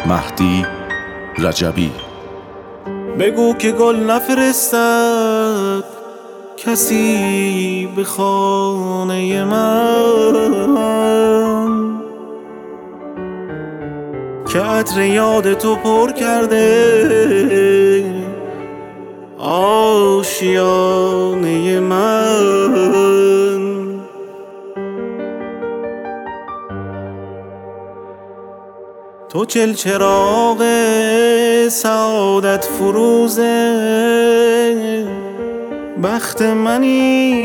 مهدی رجبی. بگو که گل نفرستد کسی به خانه من، که عطر یاد تو پر کرده آشیانه من. تو چلچراغ سعادت فروز بخت منی،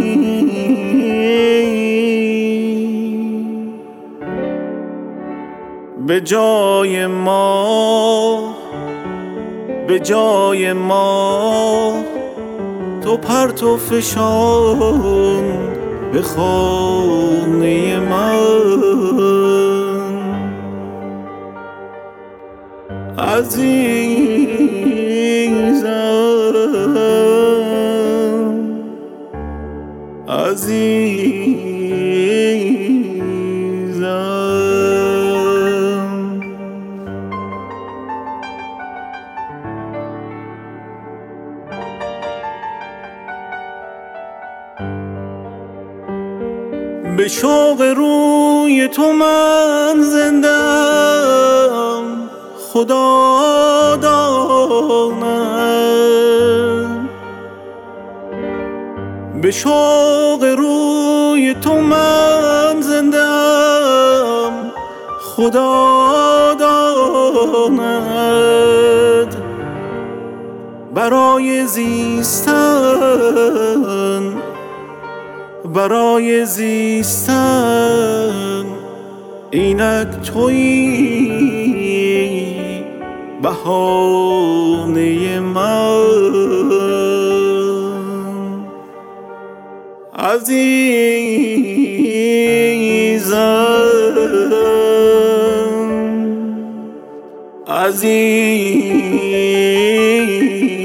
به جای ما تو پرتو فشان به خانه من. عزیزم به شوق روی تو من زندم، خدا داند. به شوق روی تو من زندم، خدا داند. برای زیستن اینک تویی بهانه من. عزیزم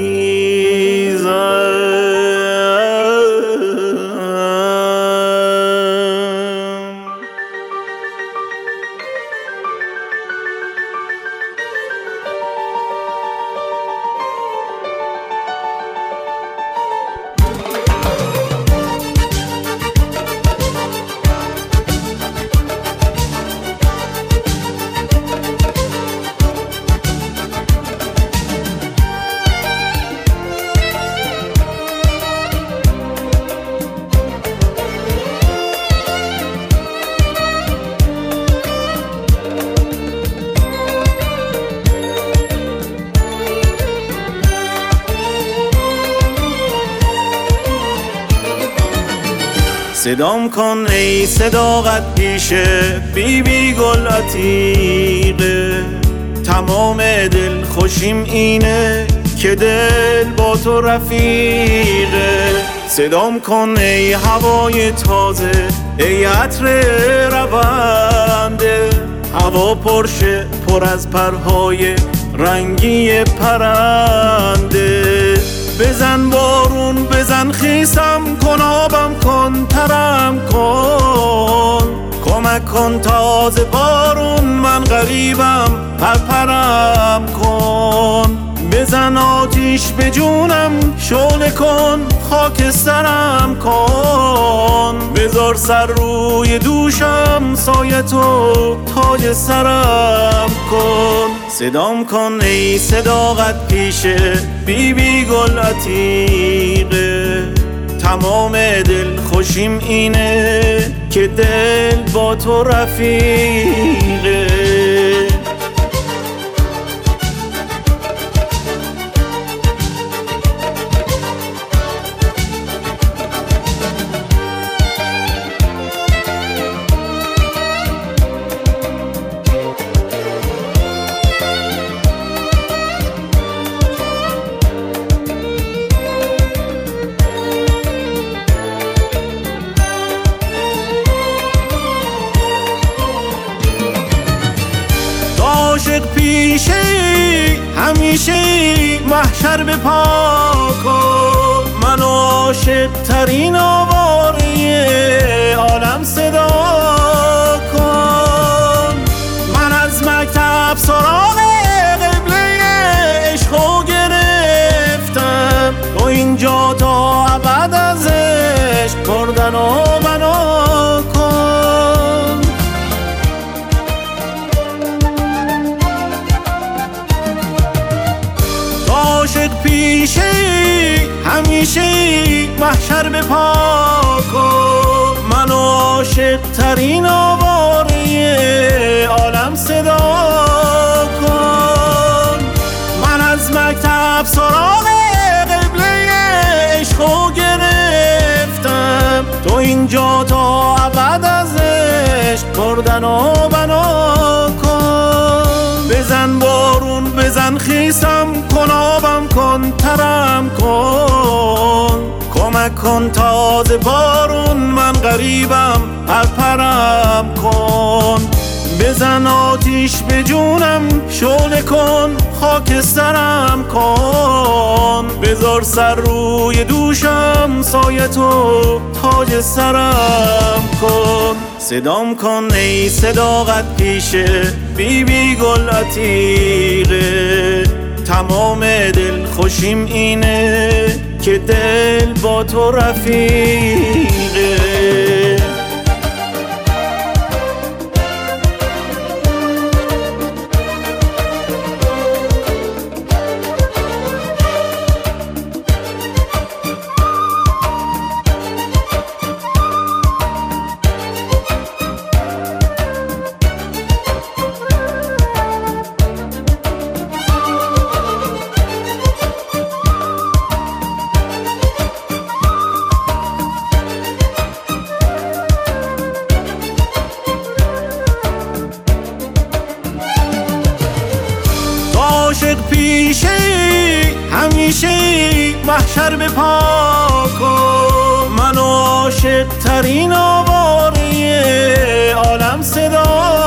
صدام کن ای صداقت پیشه بی گل عتیقه. تمام دل خوشیم اینه که دل با تو رفیقه. صدام کن ای هوای تازه ای عطر رونده. هوا پرشه پر از پرهای رنگی پرنده. بزن بارون بزن خیسم کن آبم کن ترم کن. کمک کن تازه بارون من غریبم پرپرم کن. بزن آتیش به جونم شعله کن خاکسترم کن. بذار سر روی دوشم سایه تو تاج سرم کن. صدام کن ای صداقت پیشه بی گل عتیقه. تمام دل خوشیم اینه که دل با تو رفیقه. عاشق پیشه همیشه محشر به پا کن. منو عاشق ترین آواره عالم صدا کن. من از مکتب سرا محشر به پا کن، منو عاشق ترین آواره عالم صدا کن. من از مکتب سراغ قبله عشقو گرفتم، تو اینجا تا ابد از عشق بردن و بنا کن. بزن بارون بزن خیسم کن، آبم کن ترم کن، کمک کن تازه بارون من غریبم پرپرم کن. بزن آتیش به جونم شعله کن، خاکسترم کن، بذار سر روی دوشم سایه تو تاج سرم کن. صدام کن ای صداقت پیشه بی بی گل عتیقه، تمام دل خوشیم اینه که دل با تو رفیقه. عاشق پیشه همیشه محشر به پا کن، منو عاشق ترین آواره عالم صدا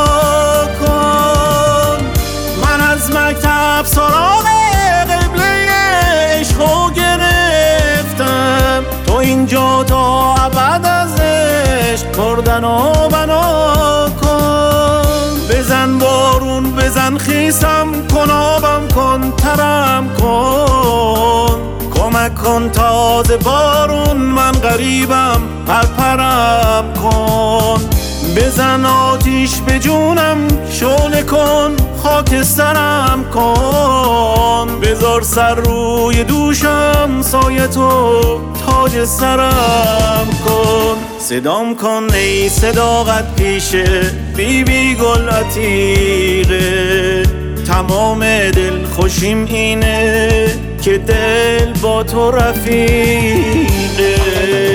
کن. من از مکتب سراغ قبله عشقو گرفتم، تو اینجا تا ابد از عشق بردن و بنا کن. بزن بارون بزن خیسم کن، آبم کن ترم کن، کمک کن تازه بارون من غریبم پرپرم کن. بزن آتیش به جونم شعله کن، خاکسترم کن، بذار سر روی دوشم سایه تو تاج سرم کن. صدام کن ای صداقت پیشه بی بی گل عتیقه، تمام دل خوشیم اینه که دل با تو رفیقه.